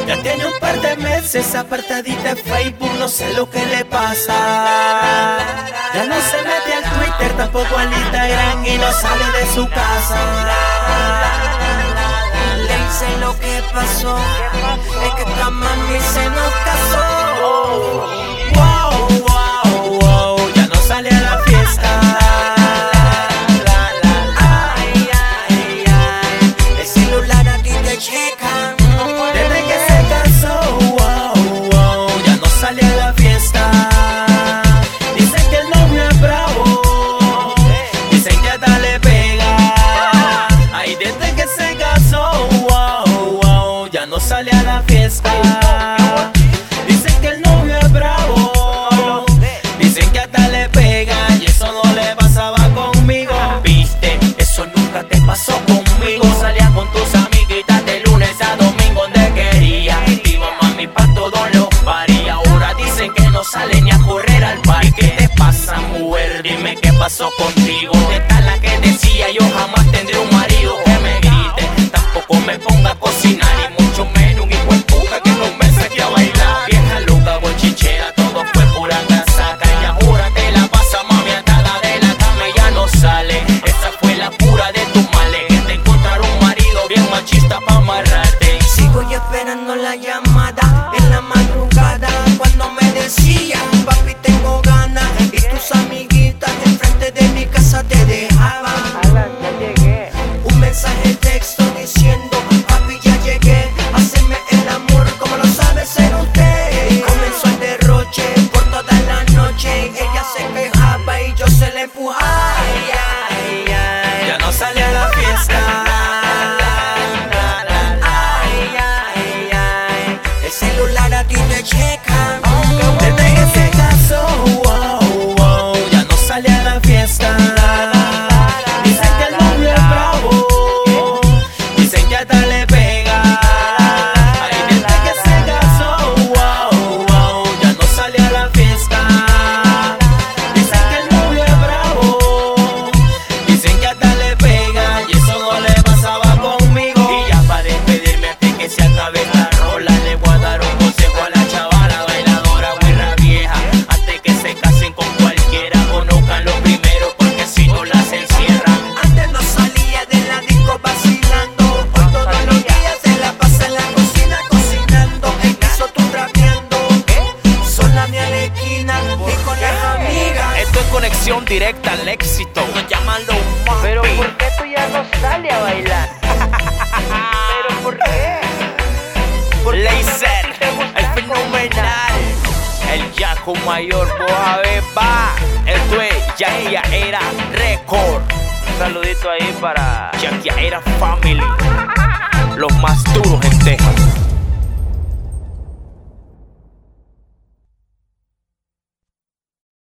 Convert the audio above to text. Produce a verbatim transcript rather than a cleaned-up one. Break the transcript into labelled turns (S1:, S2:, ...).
S1: Ya tiene un par de meses apartadita de Facebook, no sé lo que le pasa. Ya no se mete al Twitter, tampoco al Instagram y no sale de su casa.
S2: Le hice lo que pasó, es que esta mami se nos casó.
S1: Wow, wow, wow, ya no sale a la fiesta.
S2: Ay, ay, ay, el celular aquí te checan.
S1: Desde que se casó, wow, wow, ya no sale a la fiesta. Dicen que el novio es bravo, dicen que hasta le pega. Ay, desde que se casó, wow, wow, ya no sale a la fiesta. Dicen que el novio es bravo, dicen que hasta le pega. Y eso no le pasaba conmigo. Viste, eso nunca te pasó conmigo. Salías con tus amiguitas de lunes a domingo donde quería. Iba mami pa' todos los paris. Ahora dicen que no sale ni a correr al parque. ¿Qué te pasa, mujer? Dime qué pasó contigo. De tal la que decía yo jamás tendré un marido que me grite, tampoco me ponga a cocinar y mucho menos un hijo de puta que no me saque a bailar. Vieja loca, bochichera, todo fue pura casaca. Y ahora te la pasa mami atada de la cama y ya no sale. Esa fue la cura de tu male, que te encontrar un marido bien machista pa' amarrarte.
S2: Sigo yo esperando la llamada en la madrugada cuando me decían, papi tengo ganas, y tus amiguitas enfrente de mi casa te dejaban un mensaje de texto diciendo, papi ya llegué, haceme el amor como lo sabe hacer usted. Y comenzó el derroche por toda la noche, ella se quejaba y yo se le empujaba. Ay, ay, ay.
S1: Ya no sale a la fiesta.
S2: Ay, ay, ay, el celular a ti te checan.
S1: Desde que se casó, wow, wow, ya no sale a la fiesta. Dicen que el novio es bravo, dicen que hasta le pega. Ay, desde que se casó, wow, wow, ya no sale a la fiesta. Dicen que el novio es bravo, dicen que hasta le pega. Y eso no le pasaba conmigo. Y ya para despedirme antes que se acabe esta rola, le voy a dar un consejo a la chavala bailadora guirra vieja. Antes que se casen con cualquiera, conozcan lo primero porque si no las encierran.
S2: Antes no salía de la disco vacilando, hoy todos los días se la pasa en la cocina cocinando. El piso tú trapeando, sola ni a la esquina ni con las amigas.
S1: Esto es conexión directa al éxito. Nos llaman los más.
S3: Pero ¿por qué tú ya no sales a bailar? ¿Pero por qué? ¿Por qué
S1: Laser,
S3: te gusta
S1: el fenomenal, el Yaco Mayor, vos a ver, va. Esto es Yaquiaera Record.
S3: Un saludito ahí para
S1: Yaquiaera Family, los más duros en Texas.